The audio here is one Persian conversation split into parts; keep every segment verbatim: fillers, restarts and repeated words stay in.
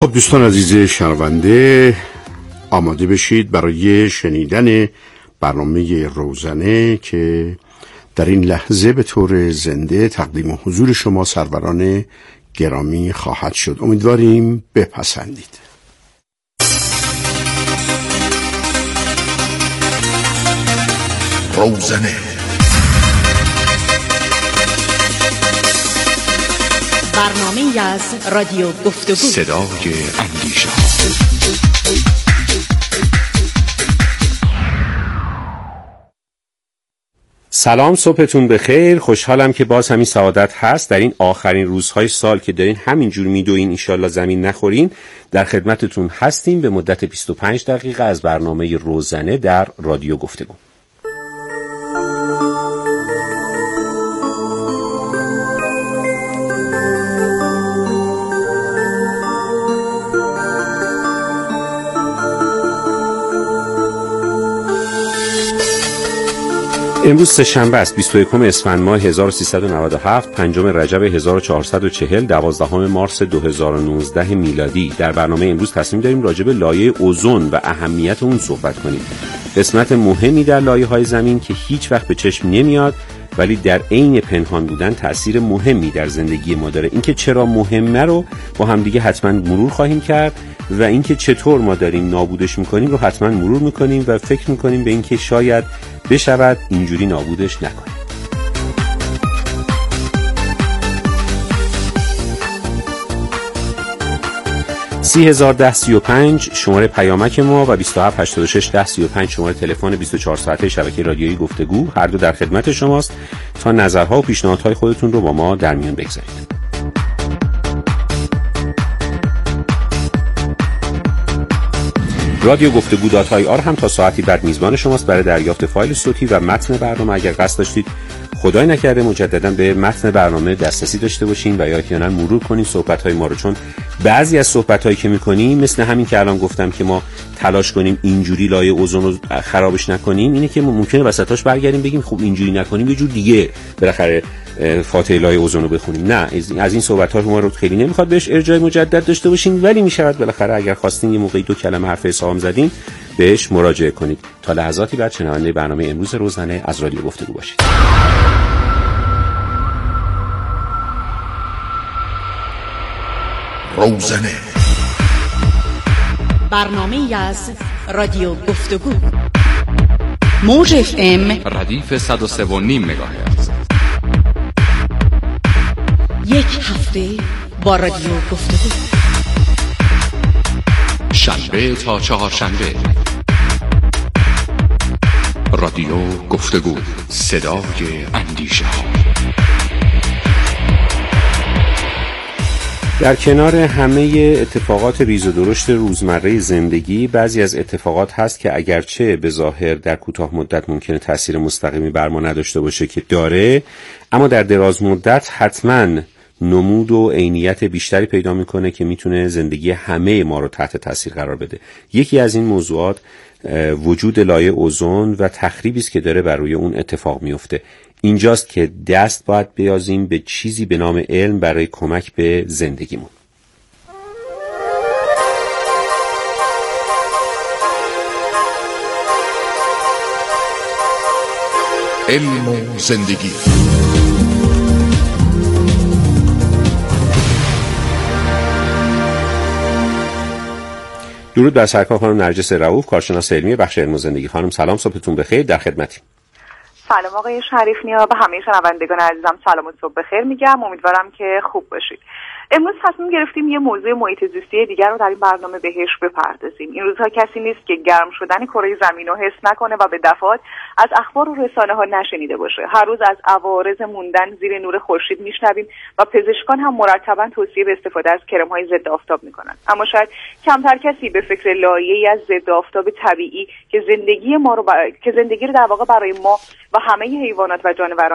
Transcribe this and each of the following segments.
خب دوستان عزیز شنونده، آماده بشید برای شنیدن برنامه روزنه که در این لحظه به طور زنده تقدیم حضور شما سروران گرامی خواهد شد. امیدواریم بپسندید. روزنه برنامه از رادیو گفتگو، صدای اندیشه. سلام، صبحتون بخیر. خوشحالم که باز همین سعادت هست در این آخرین روزهای سال که دارین همینجور میدوین انشالله زمین نخورین. در خدمتتون هستیم به مدت بیست و پنج دقیقه از برنامه روزنه در رادیو گفتگو. امروز سه‌شنبه است، بیست و یکم اسفند ماه هزار و سیصد و نود و هفت، پنجم رجب هزار و چهارصد و چهل، دوازدهم مارس دو هزار و نوزده میلادی. در برنامه امروز تصمیم داریم راجع به لایه اوزون و اهمیت اون صحبت کنیم. قسمت مهمی در لایه‌های زمین که هیچ وقت به چشم نمیاد ولی در عین پنهان بودن تأثیر مهمی در زندگی ما داره. اینکه چرا مهمه رو با هم دیگه حتما مرور خواهیم کرد و اینکه چطور ما داریم نابودش میکنیم رو حتما مرور میکنیم و فکر میکنیم به اینکه شاید بشود اینجوری نابودش نکنیم. سی هزار ده سی و پنج شماره پیامک ما و بیست و هفت هشتاد و شش ده سی و پنج شماره تلفن بیست و چهار ساعته شبکه رادیویی گفتگو، هر دو در خدمت شماست تا نظرها و پیشنهادهای خودتون رو با ما در میان بگذارید. رادیو گفتگو دات آی آر هم تا ساعتی بعد میزبان شماست برای دریافت فایل صوتی و متن برنامه. اگر قصد داشتید خدای نکرده مجددا به متن برنامه دسترسی داشته باشین و یا احیانا مرور کنین صحبت‌های ما رو، چون بعضی از صحبت‌هایی که می‌کنیم مثل همین که الان گفتم که ما تلاش کنیم اینجوری لایه اوزون رو خرابش نکنیم، اینه که ممکنه وسطاش برگردیم بگیم خب اینجوری نکنیم یه جور دیگه بالاخره فاتحه لایه اوزون رو بخونیم. نه، از این صحبت‌ها ما رو خیلی نمیخواد بهش ارجاع مجدد داشته باشین، ولی میشود بالاخره اگر خواستین یه موقعی دو کلمه حرف حساب زدین بهش مراجعه کنید. تا لحظاتی بعد شنونده برنامه امروز روزنه از رادیو گفتگو باشید. روزنه برنامه از رادیو گفتگو، موج اف ام ردیف صد و سه و نیم مگاهرتز. یک هفته با رادیو گفتگو، شنبه تا چهارشنبه. رادیو گفتگو، صدای اندیشه ها. در کنار همه اتفاقات ریز و درشت روزمره زندگی، بعضی از اتفاقات هست که اگرچه به ظاهر در کوتاه مدت ممکنه تأثیر مستقیمی بر ما نداشته باشه که داره، اما در دراز مدت حتماً نمود و عینیت بیشتری پیدا میکنه که میتونه زندگی همه ما رو تحت تاثیر قرار بده. یکی از این موضوعات وجود لایه اوزون و تخریبی است که داره بر روی اون اتفاق میفته. اینجاست که دست باید بیازیم به چیزی به نام علم برای کمک به زندگیمون. علم و زندگی. درود بر سرکار خانم نرجس رؤوف، کارشناس علمی بخش علم و زندگی. خانم سلام، صبحتون بخیر، در خدمتیم. سلام آقای شریف نیا، به همه شنوندگان عزیزم سلام و صبح بخیر میگم. امیدوارم که خوب باشید. امروز تصمیم گرفتیم یه موضوع محیط زیستی دیگر رو در این برنامه بهش بپردازیم. این روزها کسی نیست که گرم شدن کره زمین رو حس نکنه و به دفعات از اخبار و رسانه‌ها نشنیده باشه. هر روز از عوارض موندن زیر نور خورشید میشنویم و پزشکان هم مرتباً توصیه به استفاده از کرم‌های ضد آفتاب میکنن. اما شاید کمتر کسی به فکر لایه‌ای از ضد آفتاب طبیعی که زندگی ما رو ب... که زندگی رو در واقع برای ما و همه حیوانات و جانوران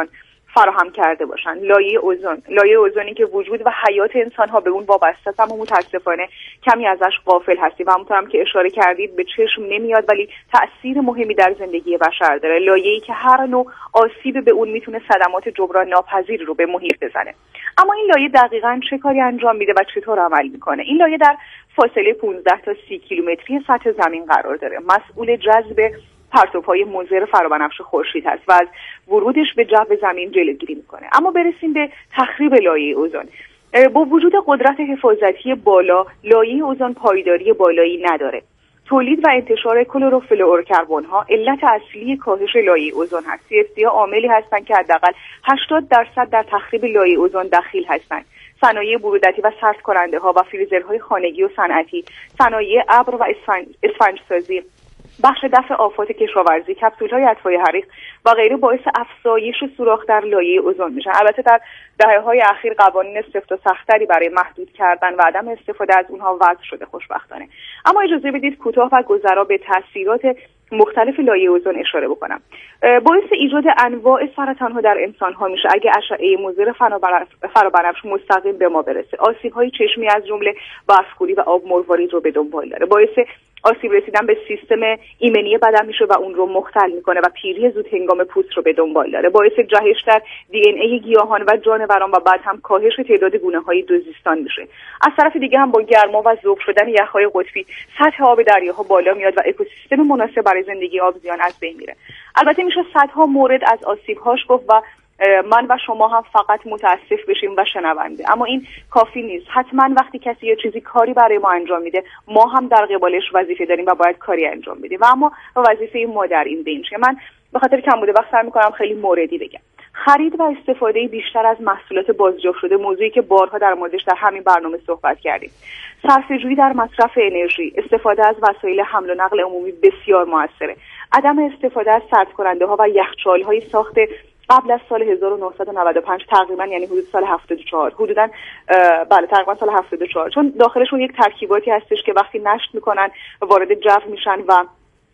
فراهم کرده باشن. لایه اوزون، لایه اوزونی که وجود و حیات انسان ها به اون وابسته است، اما متاسفانه کمی ازش غافل هستیم و همونطور هم که اشاره کردید به چشم نمیاد ولی تأثیر مهمی در زندگی بشر داره. لایه‌ای که هر نوع آسیب به اون میتونه صدمات جبران ناپذیر رو به محیط بزنه. اما این لایه دقیقاً چه کاری انجام میده و چطور عمل میکنه؟ این لایه در فاصله پانزده تا سی کیلومتری سطح زمین قرار داره. مسئول جذب پرتوهای مضر فرابنفش خورشید هست و از ورودش به جو زمین جلوگیری میکنه. اما برسیم به تخریب لایه اوزون. با وجود قدرت حفاظتی بالا، لایه اوزون پایداری بالایی نداره. تولید و انتشار کلروفلوروکربن ها علت اصلی کاهش لایه اوزون هست. سی اف سی ها عاملی هستند که حداقل هشتاد درصد در تخریب لایه اوزون دخیل هستند. صنایع برودتی و سرد کننده ها و فریزرهای خانگی و صنعتی، صنایع ابر و اسفنج سازی، بخش دفع آفات کشاورزی، کپسول‌های اطفای حریق و غیره باعث افزایش سوراخ در لایه اوزون میشن. البته در دهه‌های اخیر قوانین سفت و سخت‌تری برای محدود کردن و عدم استفاده از اونها وضع شده خوشبختانه. اما اجازه بدید کوتاه و گذرا به تاثیرات مختلف لایه اوزون اشاره بکنم. باعث ایجاد انواع سرطان‌ها در انسان‌ها میشه اگه اشعه مضر فرابنفش مستقیم به ما برسه. آسیب‌های چشمی از جمله برف‌کوری و آب مروارید رو به دنبال داره. باعث آسیب رسیدن به سیستم ایمنی بدن میشه و اون رو مختل میکنه و پیری زود هنگام پوست رو به دنبال داره. باعث جهش در دی ان ای گیاهان و جانوران و بعد هم کاهش تعداد گونه‌های دوزیستان میشه. از طرف دیگه هم با گرما و ذوب شدن یخ‌های قطبی سطح آب دریاها بالا میاد و اکوسیستم مناسب برای زندگی آبزیان از بین میره. البته میشه صدها مورد از آسیب‌هاش گفت و من و شما هم فقط متاسف بشیم و شنونده، اما این کافی نیست. حتما وقتی کسی یه چیزی کاری برای ما انجام میده، ما هم در قبالش وظیفه داریم و باید کاری انجام بدیم و اما وظیفه ما در این بین شه. من به خاطر کم بوده وقت سعی می‌کنم خیلی موردی بگم. خرید و استفاده بیشتر از محصولات بازیافت شده، موضوعی که بارها در موردش در همین برنامه صحبت کردیم. صرفه‌جویی در مصرف انرژی، استفاده از وسایل حمل و نقل عمومی بسیار موثره. عدم استفاده از سردکننده‌ها و یخچال‌های ساخته قبل از سال هزار و نهصد و نود و پنج تقریبا، یعنی حدود سال هفتاد و چهار، حدوداً بله تقریبا سال هفتاد و چهار، چون داخلشون یک ترکیباتی هستش که وقتی نشت میکنن وارد جو میشن و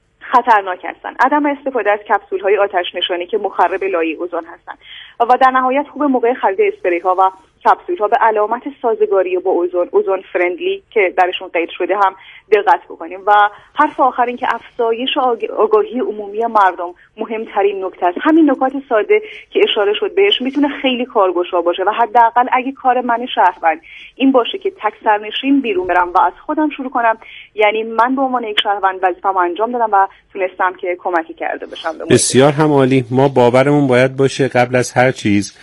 خطرناک هستن. عدم استفاده از کپسول‌های آتش نشانی که مخرب لایه اوزون هستن و در نهایت خوب موقع خرید اسپری ها و کپسول ها به علامت سازگاری با اوزون، اوزون فرندلی که درشون قید شده هم دقت بکنیم. و حرف آخر این که افزایش آگاهی عمومی مردم مهمترین نکته است. همین نکات ساده که اشاره شد بهش میتونه خیلی کارگشا باشه و حداقل اگه کار من شهروند این باشه که تک سرنشین بیرون برم و از خودم شروع کنم، یعنی من به عنوان یک شهروند وظیفه‌مو انجام دادم و تونستم که کمکی کرده باشم. بسیار هم عالی. ما باورمون باید باشه قبل از هر چیز،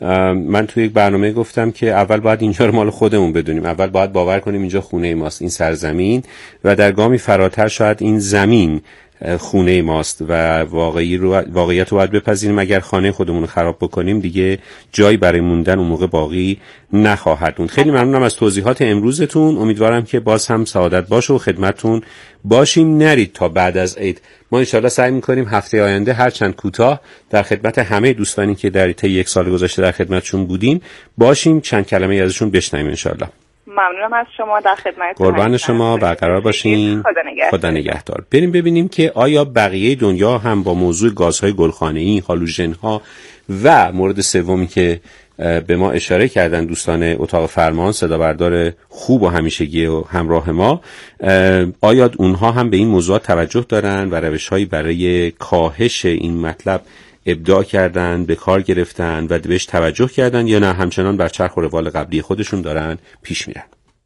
من توی یک برنامه گفتم که اول باید اینجا رو مال خودمون بدونیم، اول باید باور کنیم اینجا خونه ماست، این سرزمین، و در گامی فراتر شاید این زمین خونه ماست و واقعی رو واقعیت رو باید بپذیریم. اگر خانه خودمون رو خراب بکنیم دیگه جایی برای موندن اون موقع باقی نخواهد موند. خیلی ممنونم از توضیحات امروزتون. امیدوارم که باز هم سعادت باشه و خدمتتون باشیم. نرید تا بعد از عید. ما ان شاءالله سعی می‌کنیم هفته آینده هر چند کوتاه در خدمت همه دوستانی که در طی یک سال گذشته در خدمتشون بودیم باشیم، چند کلمه ازشون بشنویم ان شاءالله. ممنونم از شما، در خدمتتون. قربان شما، برقرار باشین. خدا نگهدار. خدا نگهدار. بریم ببینیم که آیا بقیه دنیا هم با موضوع گازهای گلخانه‌ای، هالوژن‌ها و مورد سومی که به ما اشاره کردن دوستان اتاق فرمان، صدا بردار خوب و همیشگی و همراه ما، آیا اونها هم به این موضوعات توجه دارن و روش‌هایی برای کاهش این مطلب ابداع کردن، به کار گرفتن و بهش توجه کردن، یا نه همچنان بر چرخ و روال قبلی خودشون دارن پیش میرن؟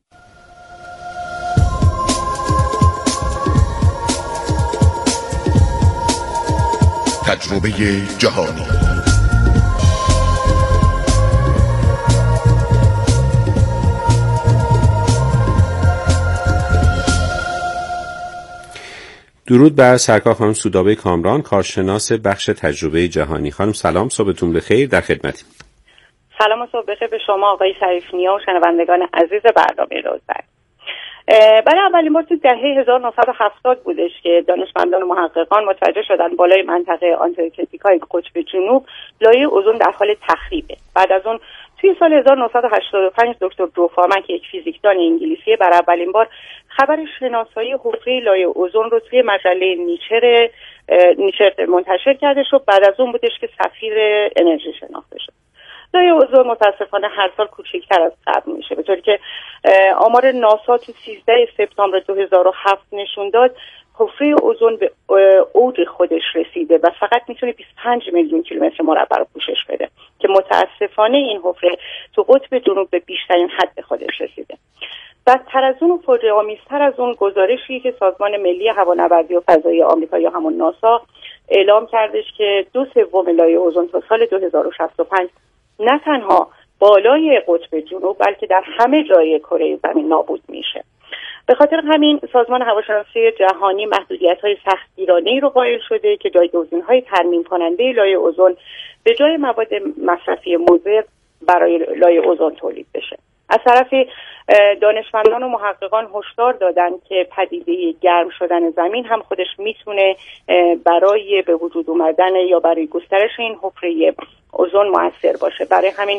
تجربه جهانی. درود بر سرکار خانم سودابه کامران، کارشناس بخش تجربه جهانی. خانم سلام، صبحتون بخیر، در خدمتیم. سلام و صبح بخیر به شما آقای شریف نیا و شنوندگان عزیز برنامه روزبر. برای اولین بار تو دهه هزار و نهصد و هفتاد بودش که دانشمندان و محققان متوجه شدن بالای منطقه آنتارکتیکای قطب جنوب لایه اوزون در حال تخریبه. بعد از اون توی سال هزار و نهصد و هشتاد و پنج دکتر جو فورمن که یک فیزیکدان انگلیسی بر اولین بار خبر شناسایی حفره لایه اوزون رو توی مجله نیچر نیچر منتشر کرده شد. بعد از اون بودش که سفیر انرژی شناخته شد. لایه اوزون متاسفانه هر سال کوچکتر از قبل میشه، به طوری که آمار ناسا تو سیزده سپتامبر دو هزار و هفت نشون داد حفره اوزون به اوج خودش رسیده و فقط میتونه بیست و پنج میلیون کیلومتر مربع رو پوشش بده که متاسفانه این حفره تو قطب جنوب به بیشترین حد خودش رسیده. بدتر از اون و فاجعه‌آمیزتر از اون گزارشی که سازمان ملی هوانوردی و فضایی آمریکا یا همون ناسا اعلام کردش که دو سوم لایه اوزون تا سال دو هزار و شصت و پنج نه تنها بالای قطب جنوب بلکه در همه جای کره زمین نابود میشه. به خاطر همین سازمان هواشناسی جهانی محدودیت‌های سختگیرانه‌ای رو قائل شده که جایگزین‌های ترمیم کننده لایه اوزون به جای مواد مصرفی مضر برای لایه اوزون تولید بشه. از طرفی دانشمندان و محققان هشدار دادن که پدیده گرم شدن زمین هم خودش میتونه برای به وجود اومدن یا برای گسترش این حفره اوزون مؤثر باشه. برای همین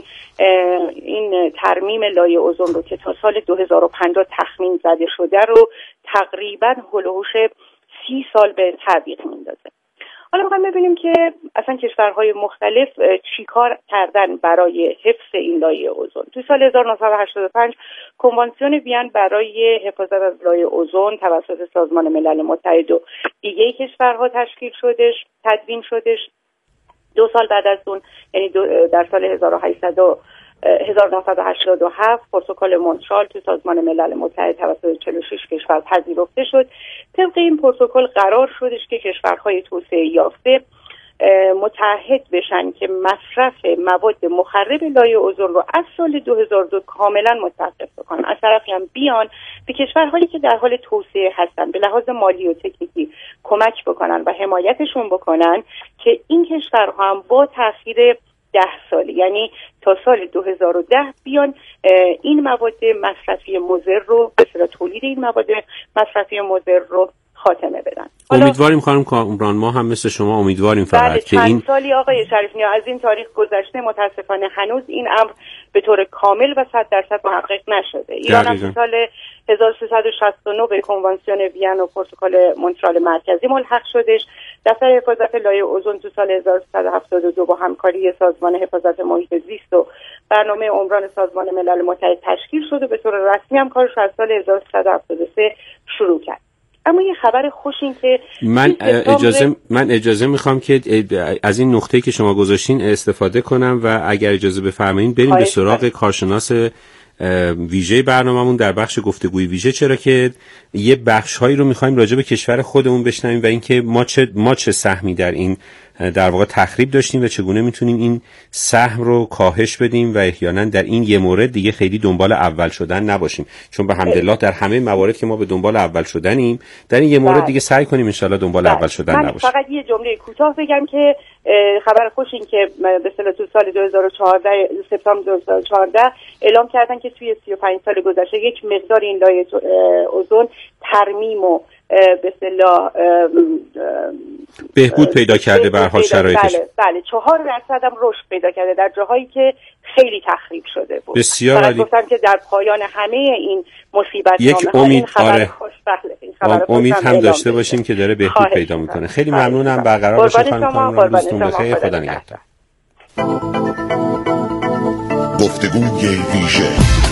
این ترمیم لایه اوزون رو که تا سال دو هزار و پنجاه تخمین زده شده رو تقریبا هلوهوش سی سال به تعویق میندازه. حالا میخوایم ببینیم که اصلا کشورهای مختلف چیکار کردن برای حفظ این لایه اوزون. تو سال هزار و نهصد و هشتاد و پنج کنوانسیون وین برای حفاظت از لایه اوزون توسط سازمان ملل متحد و دیگه کشورها تشکیل شدش، تدوین شدش. دو سال بعد از اون یعنی در سال هزار و نهصد و هشتاد و هفت پروتکل مونترال تو سازمان ملل متحد توسط چهل و شش کشور پذیرفته شد. طبق این پروتکل قرار شدش که کشورهای توسعه یافته متعهد بشن که مصرف مواد مخرب لایه اوزون رو از سال دو هزار و دو کاملا متوقف بکنن. از طرفی هم بیان به کشورهایی که در حال توسعه هستن به لحاظ مالی و تکنیکی کمک بکنن و حمایتشون بکنن که این کشورها هم با تاخیر ده سال یعنی تا سال دو هزار و ده بیان این مواد مصرفی مضر رو به اصطلاح تولید این مواد مصرفی مضر رو خاتمه بدن. امیدواریم خانم کامران، ما هم مثل شما امیدواریم فقط که این سالی آقای شریف نیا از این تاریخ گذشته متاسفانه هنوز این امر به طور کامل و صد درصد محقق نشده. ایران هم سال هزار و سیصد و شصت و نه به کنوانسیون وین و پروتکل مونترال مرکزی ملحق شدش. دفتر حفاظت لایه اوزون تو سال هزار و سیصد و هفتاد و دو با همکاری سازمان حفاظت محیط زیست و برنامه عمران سازمان ملل متحد تشکیل شد و به طور رسمی هم کارش از سال هزار و سیصد و هفتاد و سه شروع کرد. اما یه خبر خوش این که من اجازه من اجازه میخوام که از این نقطه‌ای که شما گذاشتین استفاده کنم و اگر اجازه بفرمایید بریم به سراغ کارشناس ویژه برنامه‌مون در بخش گفتگوی ویژه، چرا که یه بخش‌هایی رو می‌خوایم راجع به کشور خودمون بشنویم و اینکه ما چه ما چه سهمی در این در واقع تخریب داشتیم و چگونه میتونیم این سهم رو کاهش بدیم و احیانا در این یه مورد دیگه خیلی دنبال اول شدن نباشیم، چون به حمدالله در همه موارد که ما به دنبال اول شدنیم در این یه مورد دیگه سعی کنیم ان شاءالله دنبال بله. اول شدن من نباشیم. فقط یه جمله کوتاه بگم که خبر خوش این که به اصطلاح تو سال دو هزار و چهارده سپتامبر دو هزار و چهارده اعلام کردن که توی سی و پنج سال گذشته یک مقدار این لایه اوزون ترمیم و به اصطلاح بهبود پیدا کرده به هر حال شرایطش. بله بله چهار درصد هم رشد پیدا کرده در جاهایی که خیلی تخریب شده بود. بسیار عالی. گفتم که در پایان همه این مصیبت یک امید آره خوش بله این خبر امید هم داشته باشیم که داره بهبود پیدا میکنه. خیلی ممنونم. برقرار باشه خانم کامران. روزتون بخیر. خدا نگهدار. گفتگوی ویژه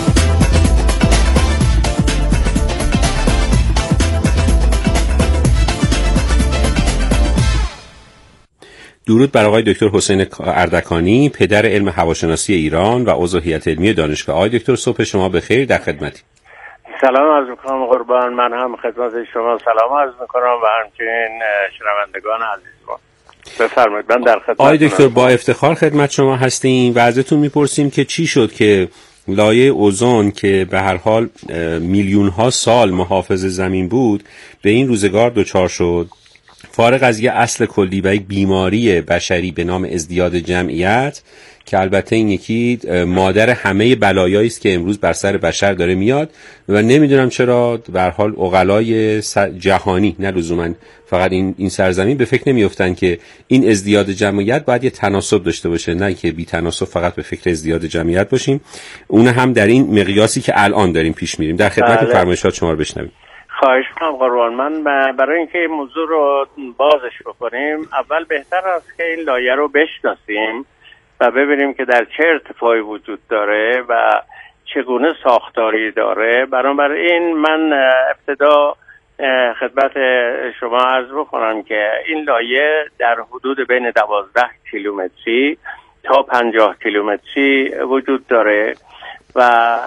درود بر آقای دکتر حسین اردکانی، پدر علم هواشناسی ایران و عضو هیئت علمی دانشگاه. آقای دکتر صبح شما بخیر، در خدمتی. سلام عرض میکنم قربان، من هم خدمت شما سلام عرض میکنم و همچنین شنوندگان عزیز ما. بفرمایید من در خدمت. آقای دکتر با افتخار خدمت شما هستیم و ازتون میپرسیم که چی شد که لایه اوزون که به هر حال میلیون ها سال محافظ زمین بود به این روزگار دچار شد، فارغ از یه اصل کلی و یک بیماری بشری به نام ازدیاد جمعیت که البته این یکی مادر همه بلایایی است که امروز بر سر بشر داره میاد و نمیدونم چرا به هر حال عقلای جهانی نه لزوما فقط این این سرزمین به فکر نمیافتن که این ازدیاد جمعیت باید یه تناسب داشته باشه، نه که بی تناسب فقط به فکر ازدیاد جمعیت باشیم، اون هم در این مقیاسی که الان داریم پیش میریم. در خدمت فرمایشات شما رو بشنویم. خواهش می‌کنم قربان. من برای اینکه این موضوع رو بازش بکنیم اول بهتر است که این لایه رو بشناسیم و ببینیم که در چه ارتفاعی وجود داره و چگونه ساختاری داره. بنابراین من ابتدا خدمت شما عرض بکنم که این لایه در حدود بین دوازده کیلومتری تا پنجاه کیلومتری وجود داره و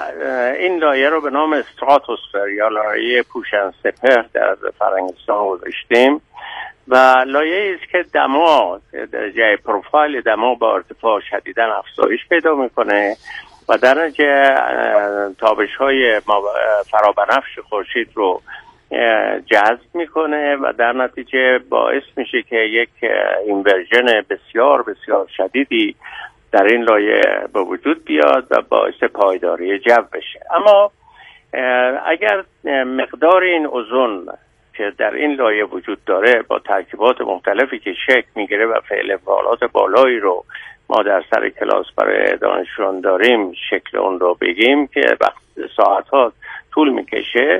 این لایه رو به نام استراتوسفر یا لایه پوشن سپهر در فرنگستان گذاشتیم و لایه است که دما درجه پروفایل دما با ارتفاع شدیداً افزایش پیدا میکنه و در نتیجه تابش های فرابنفش خورشید رو جذب میکنه و در نتیجه باعث میشه که یک اینورژن بسیار بسیار شدیدی در این لایه به وجود بیاد و باعث پایداری جو بشه. اما اگر مقدار این اوزون که در این لایه وجود داره با ترکیبات مختلفی که شکل میگیره و فعل فعالات بالایی رو ما در سر کلاس برای دانشجویان داریم شکل اون رو بگیم که وقت ساعت‌ها طول میکشه،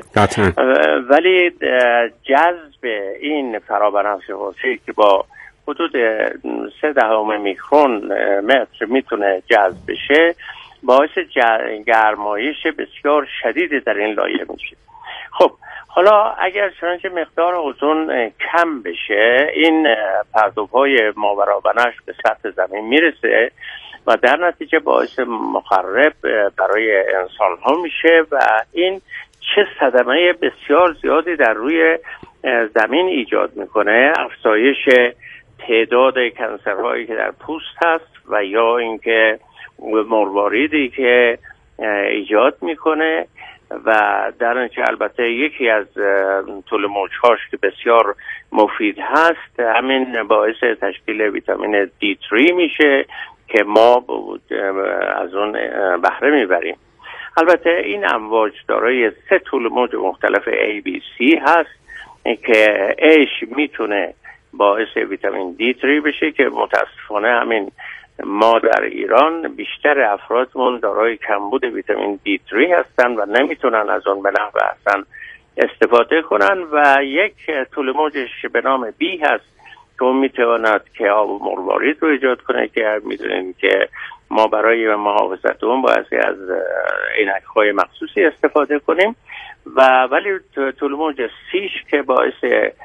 ولی جذب این فرابنفش خورشید که با حدود سه دهم میکرون متر میتونه جذب بشه باعث گرمایش بسیار شدیدی در این لایه میشه. خب حالا اگر چنانچه مقدار اوزون کم بشه این پرتوهای ماورابنفش به سطح زمین میرسه و در نتیجه باعث مخرب برای انسان ها میشه و این چه صدمه بسیار زیادی در روی زمین ایجاد میکنه. افزایش تعداد کنسرهایی که در پوست هست و یا اینکه مرواریدی که ایجاد میکنه و در نتیجه البته یکی از طول موجهاش که بسیار مفید هست همین باعث تشکیل ویتامین دی سه میشه که ما از اون بهره میبریم. البته این امواج دارای سه طول موج مختلف ای بی سی هست که ایش میتونه باعث ویتامین دی سه بشه که متاسفانه همین ما در ایران بیشتر افرادمون دارای کمبود ویتامین دی سه هستن و نمیتونن از اون به نحو احسن استفاده کنن و یک طول موجش به نام بی هست که اون میتواند که آب و مروارید رو ایجاد کنه که میدونیم که ما برای محافظت اون باید از عینک‌های مخصوصی استفاده کنیم و ولی طول موج سیش که باعث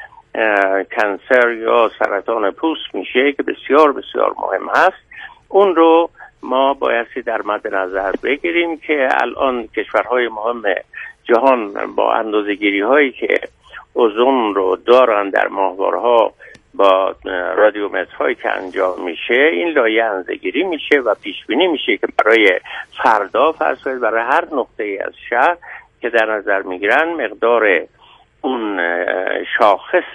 کانسر یا سرطان پوست میشه که بسیار بسیار مهم هست اون رو ما بایستی در مد نظر بگیریم که الان کشورهای مهم جهان با اندازه‌گیری هایی که اوزون رو دارن در ماهوارها با رادیومترهایی که انجام میشه این لایه اندازه‌گیری میشه و پیش بینی میشه که برای فردا فرض کنید برای هر نقطه‌ای از شهر که در نظر میگیرن مقدار اون شاخص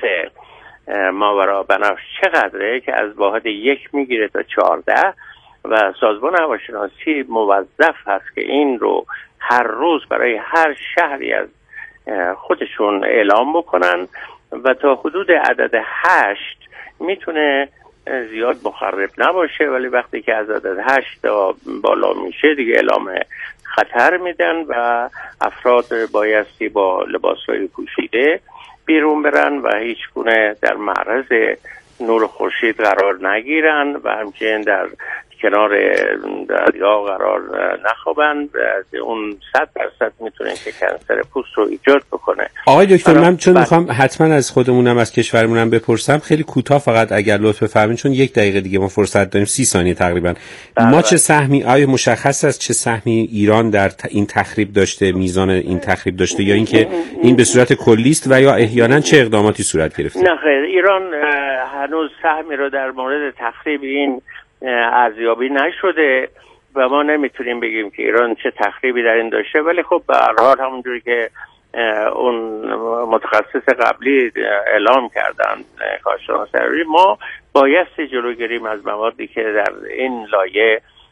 ماورابنفش چقدره که از واحد یک میگیره تا چهارده و سازمان هواشناسی موظف هست که این رو هر روز برای هر شهری از خودشون اعلام بکنن و تا حدود عدد هشت میتونه زیاد مخرب نباشه ولی وقتی که از عدد هشت تا بالا میشه دیگه اعلام خطر میدن و افراد بایستی با لباسهای پوشیده بیرون برن و هیچ گونه در معرض نور خورشید قرار نگیرن و همچنین در کنار دریا قرار نخوابند. اون صد درصد میتونه که کنسر پوست رو ایجاد بکنه. آقای دکتر من چون میخوام حتما از خودمونم از کشورمونم بپرسم خیلی کوتاه فقط اگر لطف بفرمایید چون یک دقیقه دیگه ما فرصت داریم سی ثانیه تقریبا بله. ما چه سهمی آیا مشخص است چه سهمی ایران در این تخریب داشته میزان این تخریب داشته یا اینکه این به صورت کلی است و یا احیانا چه اقداماتی صورت گرفته؟ نه خیر ایران هنوز سهمی رو در مورد تخریب این ارزیابی نشده و ما نمیتونیم بگیم که ایران چه تخریبی در این داشته ولی خب به هر حال همونجوری که اون متخصص قبلی اعلام کردن کارشناس ضروری ما بایستی جلوگیری از موادی که در این لایه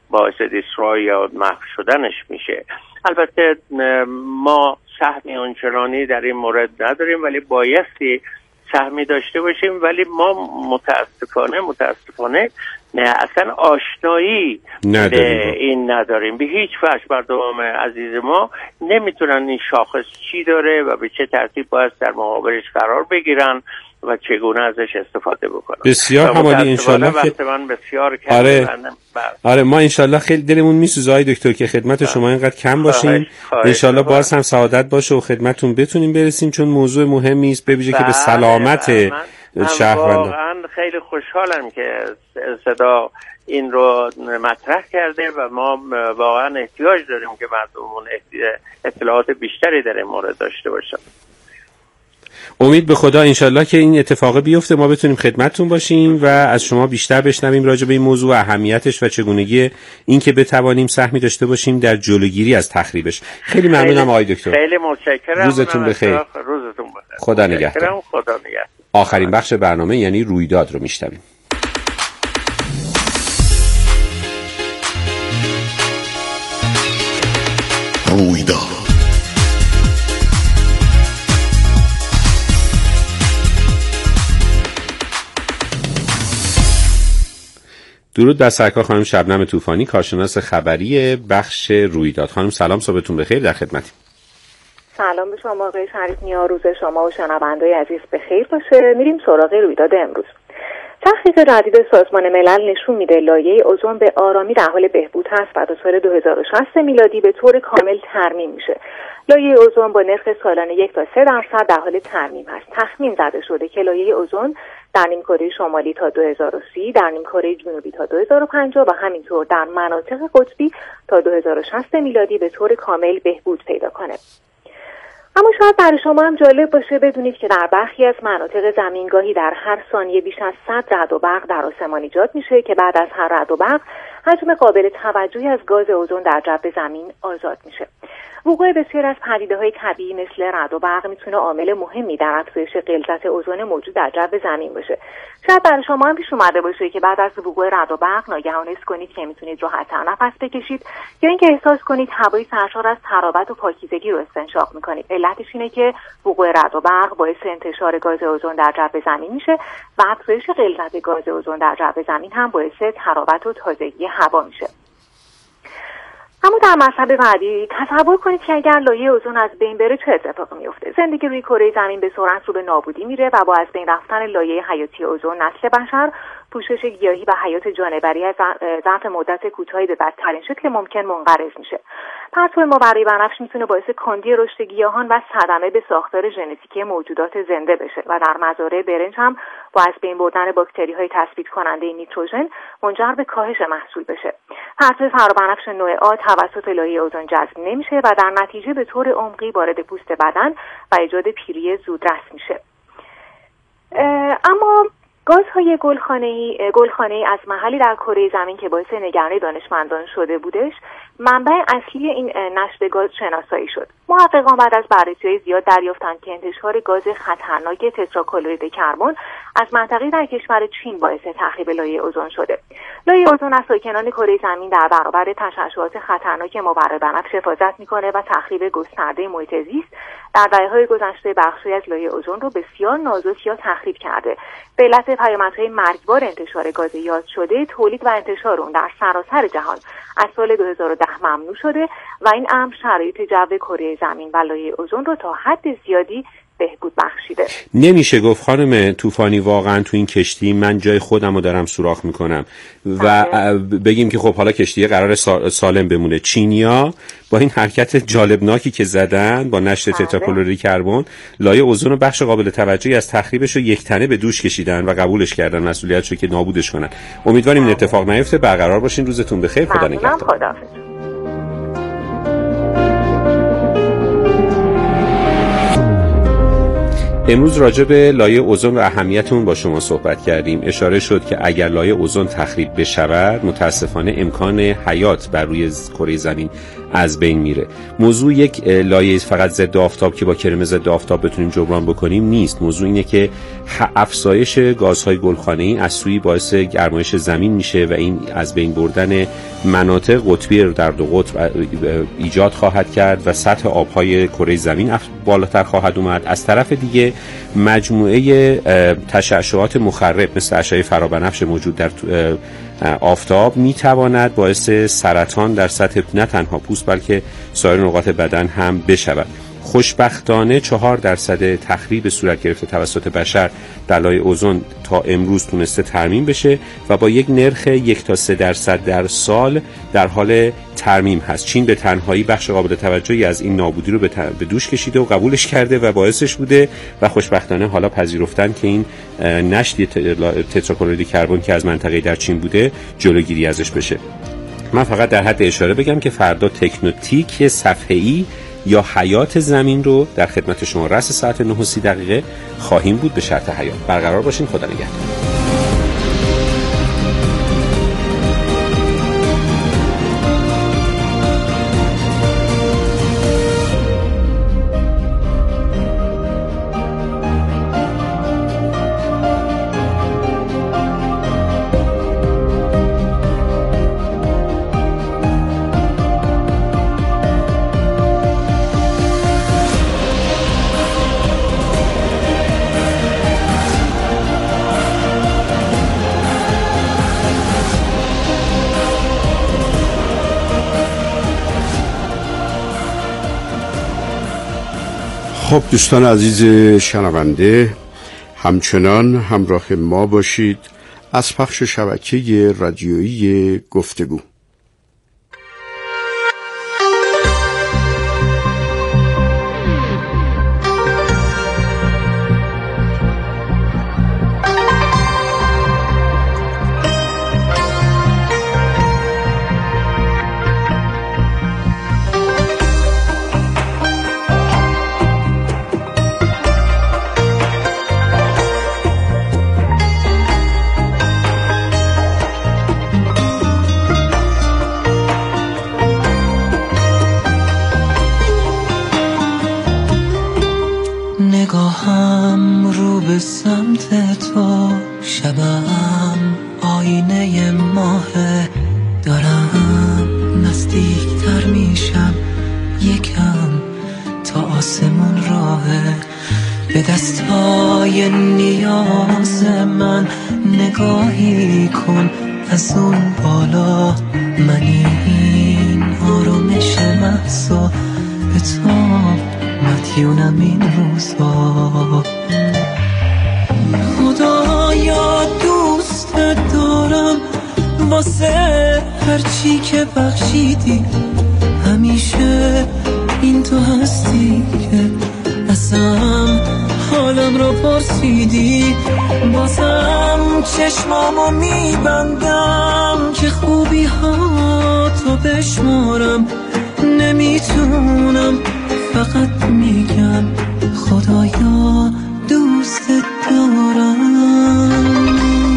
باعث دیستروی یا محو شدنش میشه. البته ما سهمی آنچنانی در این مورد نداریم، ولی بایستی سهمی داشته باشیم، ولی ما متاسفانه متاسفانه نه اصلا آشنایی به این نداریم. به هیچ وجه مردم عزیز ما نمیتونن این شاخص چی داره و به چه ترتیب باید در مقابلش قرار بگیرن و چگونه ازش استفاده بکنن. بسیار همالی انشالله وقت من بسیار کم. آره. آره ما انشالله خیلی دلمون میسوزه آقای دکتر که خدمت شما اینقدر کم باشیم. انشالله باز هم سعادت باشه و خدمتتون بتونیم برسیم، چون موضوع مهمی است به ویژه که به سلامت شهروندان. واقعا خیلی خوشحالم که صدا این رو مطرح کرده و ما واقعا احتیاج داریم که مردمون اطلاعات بیشتری در این مورد داشته باشن. امید به خدا انشالله که این اتفاق بیفته، ما بتونیم خدمتتون باشیم و از شما بیشتر بشنویم راجع به این موضوع، اهمیتش و چگونگی این که بتوانیم سهمی داشته باشیم در جلوگیری از تخریبش. خیلی ممنونم آقای دکتر. خیلی متشکرم. روزتون بخیر. روزتون بخیر. خدا نگهدار. خدا نگهدار. آخرین بخش برنامه یعنی رویداد رو میشنویم. رویداد. درود بر سرکار خانم شبنم طوفانی، کارشناس خبری بخش رویداد. خانم سلام، صبحتون بخیر، در خدمتیم. سلام به شما آقای شریف نیا، روز شما و شنونده‌های عزیز بخیر باشه. میریم سراغ رویداد امروز. تحقیق جدید سازمان ملل نشون میده لایه اوزون به آرامی در حال بهبود هست و تا سال دو هزار و شصت میلادی به طور کامل ترمیم میشه. لایه اوزون با نرخ سالانه یک تا سه درصد در حال ترمیم هست. تخمین زده شده که لایه اوزون در نیمکره شمالی تا دو هزار و سی، در نیمکره جنوبی تا دو هزار و پنجاه و همینطور در مناطق قطبی تا دو هزار و شصت میلادی به طور کامل بهبود پیدا کنه. اما شاید برای شما هم جالب باشه بدونید که در برخی از مناطق زمینگاهی در هر ثانیه بیش از صد رعد و برق در آسمان ایجاد میشه که بعد از هر رعد و برق حجم قابل توجهی از گاز اوزون در جو زمین آزاد میشه. وقوع بسیار از پدیده‌های طبیعی مثل رعد و برق میتونه عامل مهمی در افزایش غلظت اوزون موجود در جو زمین باشه. شاید برای شما هم پیش اومده باشه که بعد از وقوع رعد و برق ناگهان حس کنید که میتونید راحت‌تر نفس بکشید یا اینکه احساس کنید هوای سرشار از ترابط و پاکیزگی رو استنشاق میکنید. علتش اینه که وقوع رعد و برق باعث انتشار گاز اوزون در جو زمین میشه و افزایش غلظت گاز اوزون در جو زمین هم باعث ترابط و تازگی هوا میشه. اما در مرحله بعدی تصور کنید که اگر لایه اوزون از بین بره چه اتفاقی میفته؟ زندگی روی کره زمین به سرعت رو به نابودی میره و با از بین رفتن لایه حیاتی اوزون نسل بشر، پوشش گیاهی و حیات جانوری از ظرف مدت کوتاهی به بدترین شکل ممکن منقرض میشه. پرتو مابره‌ای بنفش میتونه باعث کندی رشد گیاهان و صدمه به ساختار ژنتیکی موجودات زنده بشه و در مزارع برنج هم با از بین بردن باکتری‌های تثبیت کننده نیتروژن منجر به کاهش محصول بشه. پرتو فرابنفش نوع آ توسط لایه اوزون جذب نمیشه و در نتیجه به طور عمقی وارد پوست بدن و ایجاد پیری زودرس میشه. اما گازهای گلخانه‌ای گلخانه‌ای از محلی در کره زمین که باعث نگرانی دانشمندان شده بودش، منبع اصلی این نشت گاز شناسایی شد. محققان بعد از بررسی‌های زیاد دریافتند که انتشار گاز خطرناک تتراکلورید کربن از منطقه در کشور چین باعث تخریب لایه اوزون شده. لایه اوزون از ساکنان کره زمین در برابر تشعشعات خطرناک مابره‌ای بنفش حفاظت می‌کنه و تخریب گسترده محیط زیست در دهه‌های گذشته بخشی از لایه اوزون رو بسیار نازک یا تخریب کرده. به علت پیامدهای مرگبار انتشار گاز یاد شده، تولید و انتشار اون در سراسر جهان از سال دو هزار و ده ممنوع شده و این امر شرایط جو کره زمین و لایه اوزون رو تا حد زیادی بهبود بخشیده. نمیشه گفت خانم طوفانی واقعا تو این کشتی من جای خودم رو دارم سوراخ میکنم و بگیم که خب حالا کشتی قرار سالم بمونه. چینیا با این حرکت جالبناکی که زدن با نشت تتراکلورید کربن لایه اوزون رو بخش قابل توجهی از تخریبش رو یک تنه به دوش کشیدن و قبولش کردن مسئولیتش رو که نابودش کنن. امیدواریم این اتفاق نیفته. برقرار باشین. روزتون بخیر. خدا نگهدار. امروز راجع به لایه اوزون و اهمیت اون با شما صحبت کردیم. اشاره شد که اگر لایه اوزون تخریب بشود متاسفانه امکان حیات بر روی کره زمین از بین میره. موضوع یک لایه فقط ضد آفتاب که با کرم ضد آفتاب بتونیم جبران بکنیم نیست. موضوع اینه که افزایش گازهای گلخانه‌ای از سوی باعث گرمایش زمین میشه و این از بین بردن مناطق قطبی در دو قطب ایجاد خواهد کرد و سطح آبهای کره زمین بالاتر خواهد اومد. از طرف دیگه مجموعه تشعشعات مخرب مثل اشعه فرابنفش موجود در آفتاب میتواند باعث سرطان در سطح نه تنها پوست بلکه سایر نقاط بدن هم بشود. خوشبختانه چهار درصد تخریب صورت گرفته توسط بشر در لایه اوزون تا امروز تونسته ترمیم بشه و با یک نرخ یک تا سه درصد در سال در حال ترمیم هست. چین به تنهایی بخش قابل توجهی از این نابودی رو به, ت... به دوش کشیده و قبولش کرده و باعثش بوده و خوشبختانه حالا پذیرفتن که این نشت تتراکلورید کربن که از منطقه در چین بوده جلوگیری ازش بشه. من فقط در حد اشاره بگم که فردا تکنوتیک صفحه‌ای یا حیات زمین رو در خدمت شما رأس ساعت نه و سی دقیقه خواهیم بود. به شرط حیات برقرار باشین. خدا نگهدار. خب دوستان عزیز شنونده، همچنان همراه ما باشید از پخش شبکه رادیویی گفتگو. نگاهم رو به سمت تو، شبم آینه ماهه، دارم نزدیکتر میشم یکم تا آسمون راهه. به دستای نیاز من نگاهی کن از اون بالا، من این آرامش محضا به تو مدیونم این روزا. خدایا دوست دارم واسه هرچی که بخشیدی، همیشه این تو هستی که ازم حالم رو پرسیدی. بازم چشمامو میبندم که خوبی ها تو بشمارم، نمیتونم فقط میگم خدایا دوست دارم.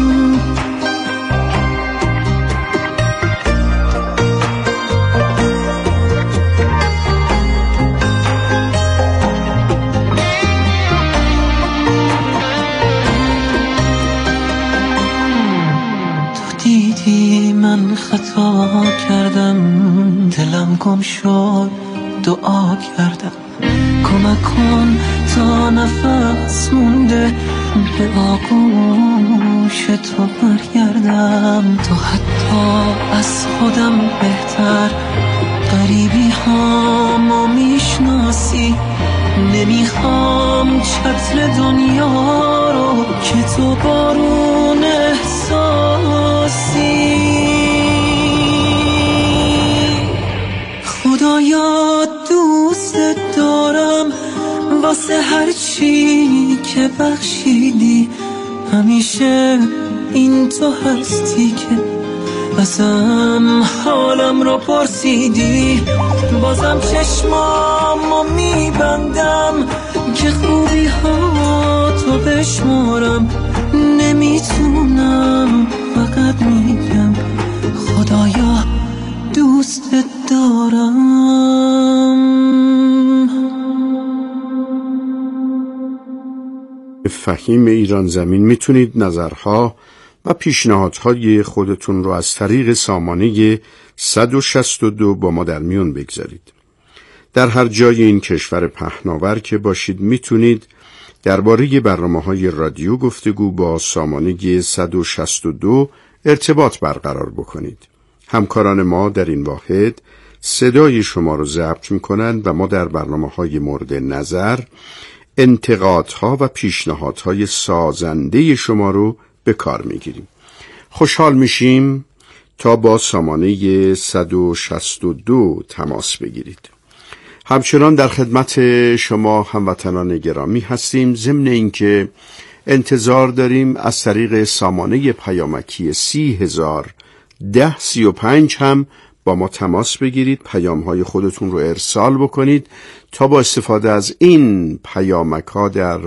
تو دیدی من خطا کردم، دلم گم شد دعا کردم، کمک کن تا نفس مونده به آغوش تو برگردم. تو حتی از خودم بهتر غریبی هامو میشناسی، نمیخوام چتر دنیا رو که تو بارون احساسی. خدایا دوست دارم واسه هرچی که بخشیدی، همیشه این تو هستی که ازم حالم رو پرسیدی. بازم چشمامو میبندم که خوبی ها تو بشمارم، نمیتونم فقط میگم خدایا دوست دارم. فهیم ایران زمین میتونید نظرها و پیشنهادهای خودتون رو از طریق سامانه صد و شصت و دو با ما در میون بگذارید. در هر جای این کشور پهناور که باشید میتونید درباره برنامه‌های رادیو گفتگو با سامانه صد و شصت و دو ارتباط برقرار بکنید. همکاران ما در این واحد صدای شما رو ضبط میکنند و ما در برنامه‌های مورد نظر انتقادها و پیشنهادهای سازنده شما رو به کار میگیریم. خوشحال میشیم تا با سامانه صد و شصت و دو تماس بگیرید. همچنان در خدمت شما هموطنان گرامی هستیم، ضمن اینکه انتظار داریم از طریق سامانه پیامکی سی هزار ده سی و پنج هم با ما تماس بگیرید، پیام‌های خودتون رو ارسال بکنید تا با استفاده از این پیامک ها در